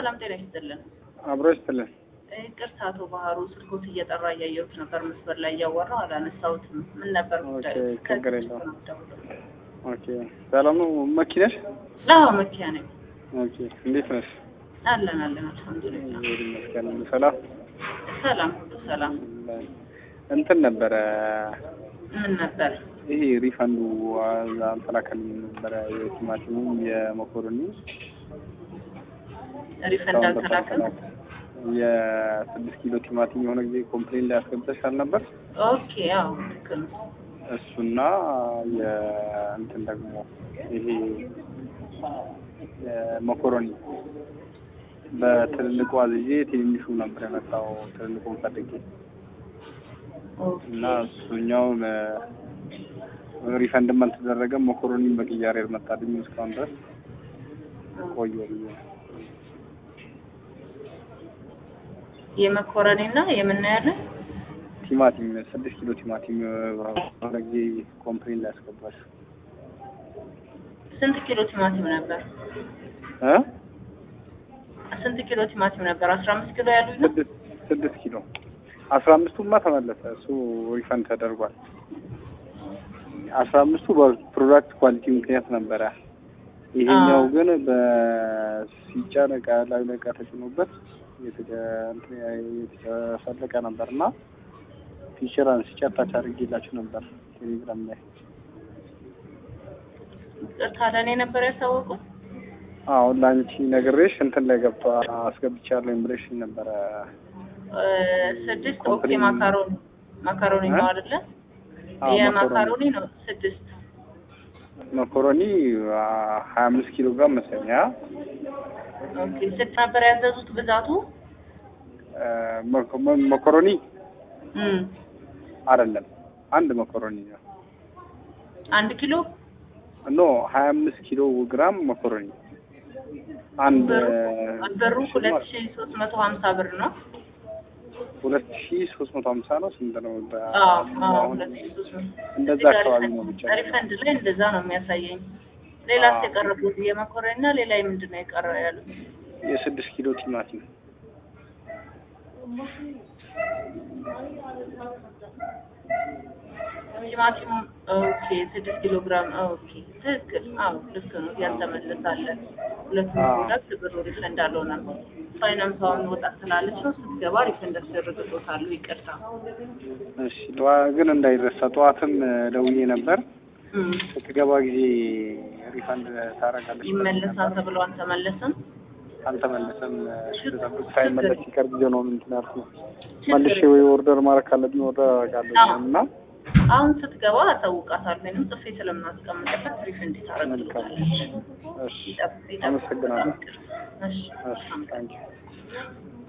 ሰላም ጤና ይስጥልን። አብሮ ይስጥልን። ይቅርታ አቶ ባህሩ ስልኮት እየጠራ እያየሁት ነበር መስመር ላይ እያወራሁ አላነሳሁትም። ምን ነበር ጉዳዩ? ችግር የለውም። ኦኬ ሰላም ነው። መኪናሽ? አዎ መኪና ነኝ። ኦኬ እንዴት ነሽ? አለን አልሐምዱሊላህ። ሰላም ሰላም ሁሉ ሰላም። እንትን ነበረ ምን ነበር? ይሄ ሪፈንዱ አልተላከልኝም ነበረ የቲማቲሙ የመኮረኒ ሪፈንድ አልተላከም። የ6 ኪሎ ቲማቲም የሆነ ጊዜ ኮምፕሌን ላይ አስገብተሻል ነበር? ኦኬ አዎ ልክ ነው። እሱና የእንትን ደግሞ ይሄ መኮረኒ በትልልቁ አዝዤ ትንሹ ነበር የመጣው ትልልቁን ፈልጌ እና እሱኛውን ሪፈንድም አልተደረገም። መኮረኒም በቅያሬ መጣልኝ እስካሁን ድረስ ቆየ ብዬ የመኮረኒና የምናያለን ቲማቲም 6 ኪሎ ቲማቲም በጊዜ ኮምፕሌን ላይ አስገባሽ። ስንት ኪሎ ቲማቲም ነበር? ስንት ኪሎ ቲማቲም ነበር? 15 ኪሎ ያሉኝ ነው። 6 ኪሎ 15ቱማ ተመለሰ። እሱ ሪፈንድ ተደርጓል። 15ቱ በፕሮዳክት ኳሊቲ ምክንያት ነበረ። ይሄኛው ግን በሲጫን ዕቃ ላይ ዕቃ ተጭኖበት የተፈለቀ ነበርና ፊቸር አንስቼ አታች አድርጌላችሁ ነበር ቴሌግራም ላይ። ታዲያ እኔ ነበር ያሳወቁት? አዎ ላንቺ ነግሬሽ እንትን ላይ ገብቶ አስገብቻለሁ ብለሽ ነበረ። 6 ኦኬ ማካሮኒ ነው አይደለ? የማካሮኒ ነው 6 መኮረኒ 25 ኪሎ ግራም መሰለኝ። ኦኬ ስንት ነበር ያዘዙት ብዛቱ? መኮረኒ አይደለም አንድ መኮረኒ ነው። 1 ኪሎ ኖ 25 ኪሎ ግራም መኮረኒ አንድ ብሩ 2350 ብር ነው። 2350 ነው። ስንት ነው? አዎ 2300 እንደዛ አካባቢ ነው ብቻ። ሪፈንድ ላይ እንደዛ ነው የሚያሳየኝ። ሌላስ የቀረቡት የመኮረኒና ሌላ ምንድነው የቀረው ያሉት? የ6 ኪሎ ቲማቲም ቲማቲም ኦኬ 6 ኪሎ ግራም ኦኬ ትክክል። አዎ ልክ ነው። ያልተመለሳለ ሁለቱም ፕሮዳክት ብሩ ሪፈንድ አልሆነ። ፋይናንሷን ወጣ ስላለች ነው ስትገባ ሪፈንድ አስደርግቶታል። ይቅርታ። እሺ ግን እንዳይረሳ ጠዋትም ደውዬ ነበር። ስትገባ ጊዜ ሪፈንድ ታረጋለች ይመለሳል ተብሎ አልተመለሰም። ተጠብቅ ሳይመለስ ሲቀር ጊዜ ነው እንትን ያልኩት። መልሼ ወይ ኦርደር ማድረግ ካለብኝ ኦርደር አደርጋለሁ እና አሁን ስትገባ አሳውቃታለሁ። ምንም ጽፌ ስለምናስቀምጥበት ሪፈንድ ታረጋለች። እሺ አመሰግናለሁ። እሺ ታንኪ